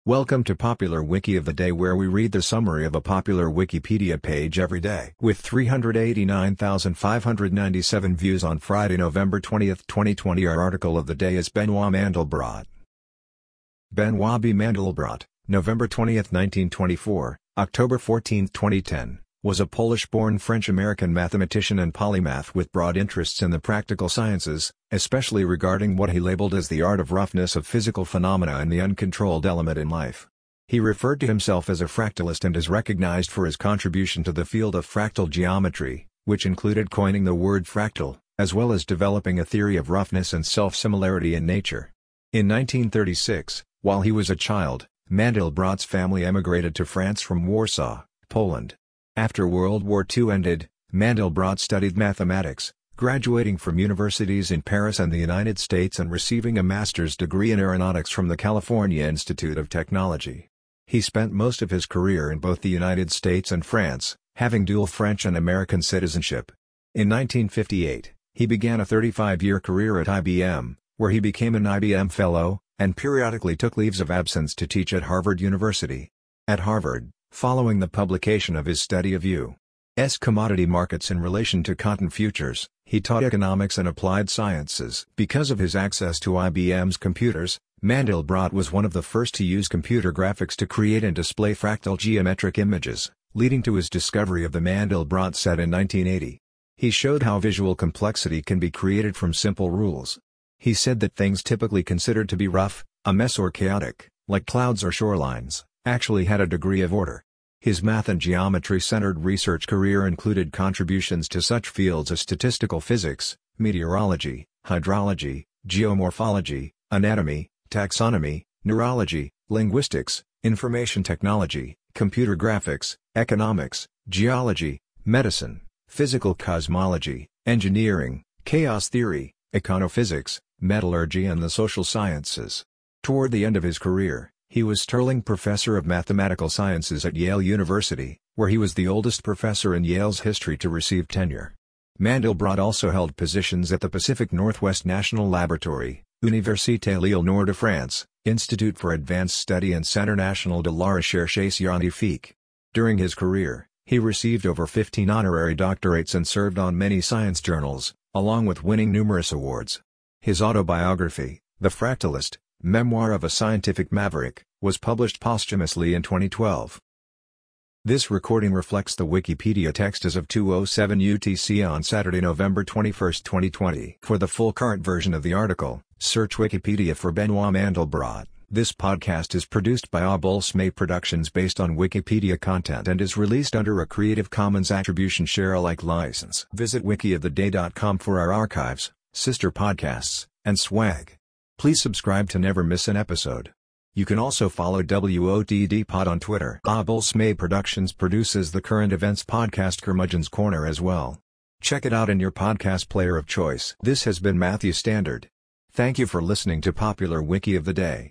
Welcome to Popular Wiki of the Day, where we read the summary of a popular Wikipedia page every day. With 389,597 views on Friday, November 20, 2020, our article of the day is Benoit Mandelbrot. Benoit B. Mandelbrot, November 20, 1924, October 14, 2010, was a Polish-born French-American mathematician and polymath with broad interests in the practical sciences, especially regarding what he labeled as the art of roughness of physical phenomena and the uncontrolled element in life. He referred to himself as a fractalist and is recognized for his contribution to the field of fractal geometry, which included coining the word fractal, as well as developing a theory of roughness and self-similarity in nature. In 1936, while he was a child, Mandelbrot's family emigrated to France from Warsaw, Poland. After World War II ended, Mandelbrot studied mathematics, graduating from universities in Paris and the United States and receiving a master's degree in aeronautics from the California Institute of Technology. He spent most of his career in both the United States and France, having dual French and American citizenship. In 1958, he began a 35-year career at IBM, where he became an IBM Fellow, and periodically took leaves of absence to teach at Harvard University. At Harvard, following the publication of his study of U.S. commodity markets in relation to cotton futures, he taught economics and applied sciences. Because of his access to IBM's computers, Mandelbrot was one of the first to use computer graphics to create and display fractal geometric images, leading to his discovery of the Mandelbrot set in 1980. He showed how visual complexity can be created from simple rules. He said that things typically considered to be rough, a mess or chaotic, like clouds or shorelines, actually had a degree of order. His math and geometry-centered research career included contributions to such fields as statistical physics, meteorology, hydrology, geomorphology, anatomy, taxonomy, neurology, linguistics, information technology, computer graphics, economics, geology, medicine, physical cosmology, engineering, chaos theory, econophysics, metallurgy and the social sciences. Toward the end of his career, he was Sterling Professor of Mathematical Sciences at Yale University, where he was the oldest professor in Yale's history to receive tenure. Mandelbrot also held positions at the Pacific Northwest National Laboratory, Université Lille-Nord de France, Institute for Advanced Study and Centre National de la Recherche Scientifique. During his career, he received over 15 honorary doctorates and served on many science journals, along with winning numerous awards. His autobiography, The Fractalist, Memoir of a Scientific Maverick, was published posthumously in 2012. This recording reflects the Wikipedia text as of 2:07 UTC on Saturday, November 21, 2020. For the full current version of the article, search Wikipedia for Benoit Mandelbrot. This podcast is produced by Abulsme Productions based on Wikipedia content and is released under a Creative Commons Attribution Share Alike license. Visit wikioftheday.com for our archives, sister podcasts, and swag. Please subscribe to never miss an episode. You can also follow WOTD Pod on Twitter. Abulsme Productions produces the current events podcast Curmudgeon's Corner as well. Check it out in your podcast player of choice. This has been Matthew Standard. Thank you for listening to Popular Wiki of the Day.